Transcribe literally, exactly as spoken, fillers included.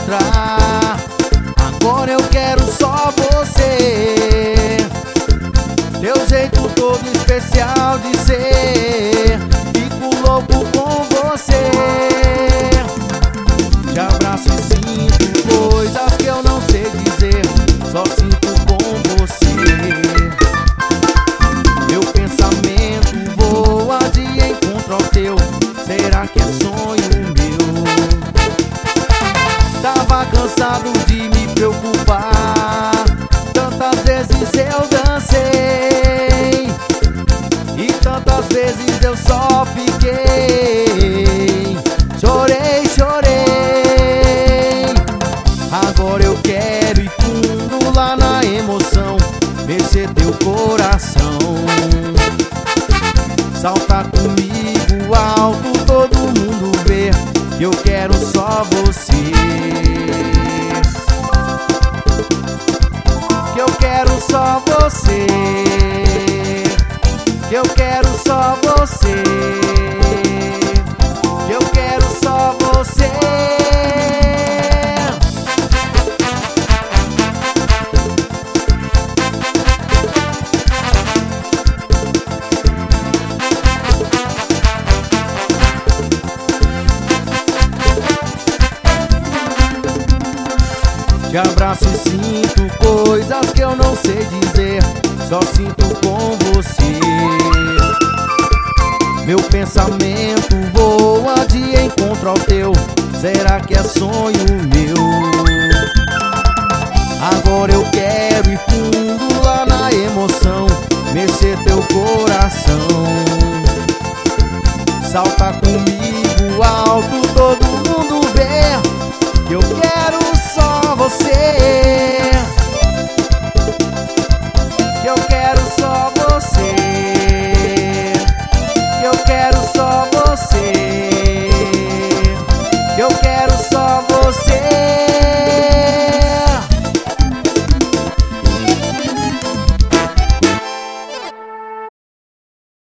encontrar. Agora eu quero só você, teu jeito todo especial de ser. Fico louco com você, te abraço e sinto coisas que eu não sei dizer, só sinto com você. Meu pensamento voa de encontro ao teu, será que é sonho meu? Tava cansado de me preocupar, tantas vezes eu dancei e tantas vezes eu só fiquei. Chorei, chorei. Agora eu quero ir fundo lá na emoção, mexer teu coração. Salta comigo alto, todo mundo vê que eu quero só você, que eu quero só você, que eu quero só você, que eu quero só você. Te abraço e sinto coisas que eu não sei dizer, só sinto com você. Meu pensamento voa de encontro ao teu, será que é sonho meu? Agora eu quero ir fundo lá na emoção,